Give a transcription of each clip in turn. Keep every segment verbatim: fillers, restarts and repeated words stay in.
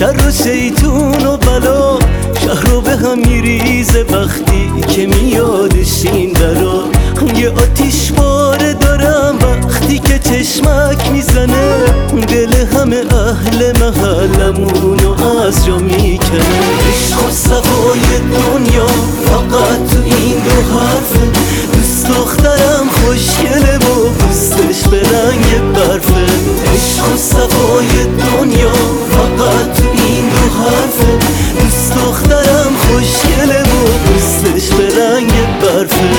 شر و شیطون و بلا شهر رو به هم میریزه وقتی که میادش این درا. یه آتیش باره دارم وقتی که چشمک میزنه، دل همه اهل محلمونو از جا میکنه. عشق و صفای دنیا فقط تو این دو حرفه، دوست دخترم خوشگله و دوستش به رنگ برفه. عشق و صفای دنیا فقط تو این دو حرفه، دوست دخترم خوشگله و دوستش به رنگ برفه.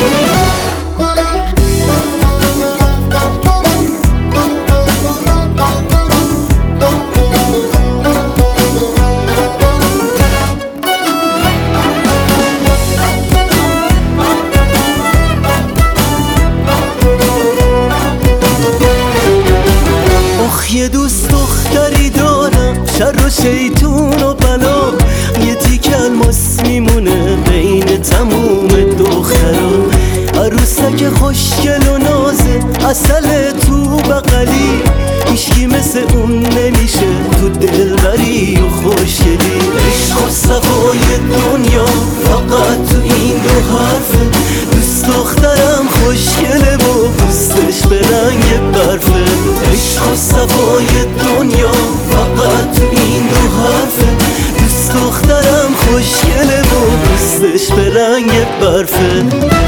یه دوست دختری دارم شر و شیطون و بلا، یه تیک الماس میمونه بین تموم دخترا. عروسک خوشگل و نازه عسل تو بغلی، هیچکی مثل اون نمیشه تو دلبری و خوشگلی. عشق و صفای دنیا فقط تو این دو حرفه، دوست دخترم خوشگله و دوستش به رنگ برفه. عشق و صفای دنیا فقط تو این دو حرفه، دوست دخترم خوشگله و دوستش به رنگ برفه.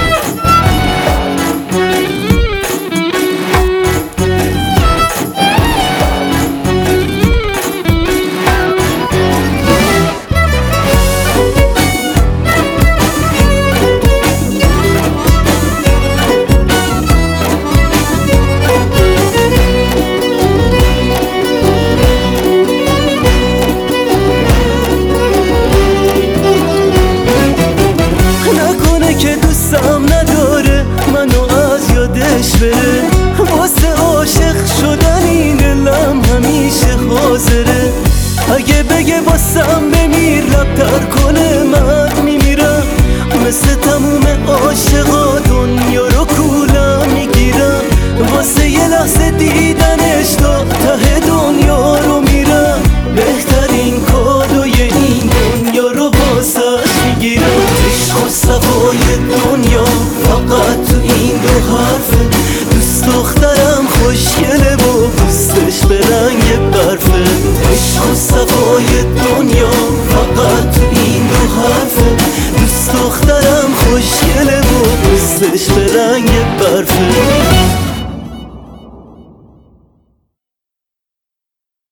که دوستم نداره منو از یادش بره، واسه عاشق شدن این دلم همیشه حاضره. اگه بگه واسم بمیر لب تر کنه من میمیرم، مثل تموم عاشقا دنیا رو کولم میکنم.